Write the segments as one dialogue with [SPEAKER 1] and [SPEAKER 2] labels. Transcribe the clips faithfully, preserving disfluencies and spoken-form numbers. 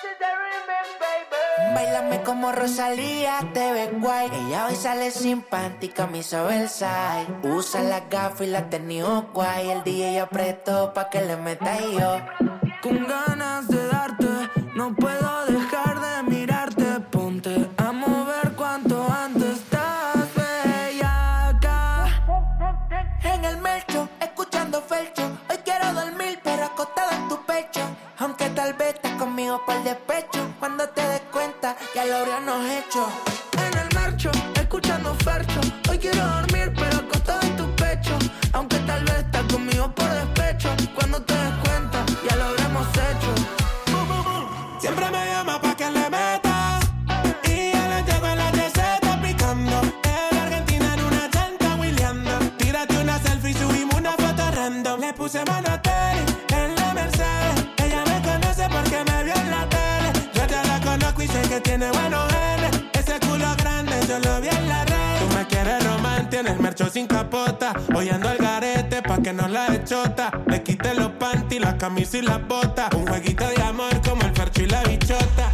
[SPEAKER 1] Báilame como Rosalía, te ves guay. Ella hoy sale sin panty, camisa Versace. Usa las gafas y la tenis guay. El D J apretó pa' que le meta y yo
[SPEAKER 2] con ganas de darte, no puedo dejar de mirarte. Ponte a mover cuanto antes, estás bellaca.
[SPEAKER 1] En el melcho, escuchando felcho. Hoy quiero dormir pero acostado en tu pecho. Aunque tal vez estés conmigo por despecho. Cuando te des cuenta, ya lo habríamos hecho.
[SPEAKER 2] En el marcho, escuchando fercho. Hoy quiero dormir pero acostado en tu pecho. Aunque tal vez estás conmigo por despecho. Cuando te des cuenta, ya lo habremos hecho.
[SPEAKER 3] Siempre me llama pa' que le meta y ya le tengo en la receta picando. En Argentina en una chanta wheeleando. Tírate una selfie y subimos una foto random. Le puse mano a Terry en la Mercedes. Ella me conoce porque me vio en la tele. Yo ya la conozco y sé que tiene buenos genes. Ese culo grande yo lo vi en la red. Tú me quieres romance, tienes mercho sin capota. Hoy ando al garete pa' que no la echota. Le quité los panty, la camisa y las botas. Un jueguito de amor como el fercho y la bichota.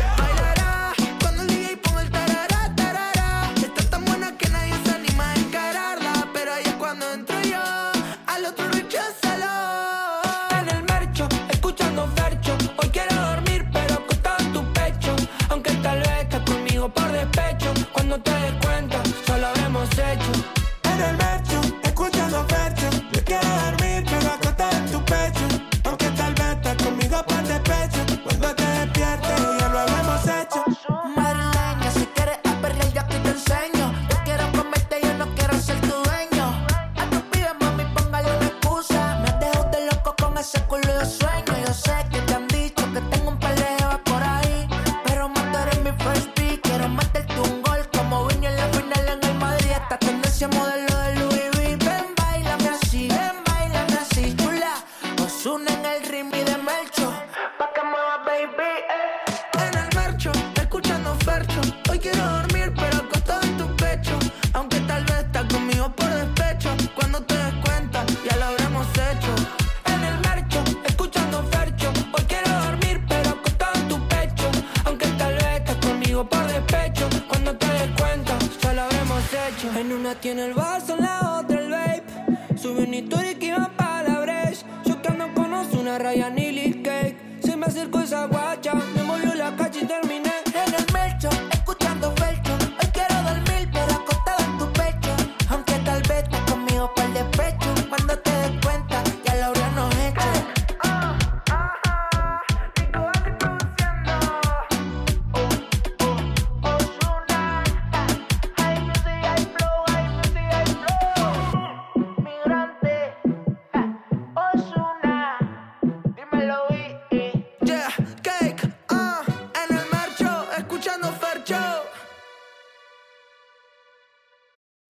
[SPEAKER 2] Bailará cuando el D J ponga el tarará, tarará. Está tan buena que nadie se anima a encararla. Pero ahí es cuando entro yo, al otro recházalo. En el marcho, escuchando fercho. Hoy quiero dormir pero acostado en tu pecho. Aunque tal vez estás conmigo por despecho. Cuando te des cuenta, ya lo habremos hecho.
[SPEAKER 3] En el marcho, escuchando fercho. Yo quiero dormir pero acostado en tu pecho. Aunque tal vez estás conmigo por despecho. Cuando te despiertes, ya lo habremos hecho.
[SPEAKER 1] Madrileña, si quieres a perrear yo aquí te enseño. Yo quiero comerte, yo no quiero ser tu dueño. A tu pibe, mami, póngale una excusa. Me has dejado de loco con ese culo de sueño. Yo sé que te han dicho que tengo un par de jevas por ahí, pero matar en mi first pick. Quiero meterte un gol como vine en la final en el Madrid. Esta tendencia modelo de Louis V. Ven, bailame así, ven, bailame así, chula. Ozuna en el ritmo y de Melcho, pa' que mueva, baby, eh.
[SPEAKER 2] En el marcho, escuchando fercho. Hoy quiero dormir pero acostado en tu pecho. Aunque tal vez estás conmigo por despecho. Cuando te des cuenta, ya lo habremos hecho. En el marcho, escuchando fercho. Hoy quiero dormir pero acostado en tu pecho. Aunque tal vez estás conmigo por despecho. Cuando te des cuenta, ya lo habremos hecho. En una tiene el vaso, en la otra el vape. Sube una historia que iba para la brecha. Yo que ando con Ozuna, Ryan y Lil Cake. Si me acerco esa guay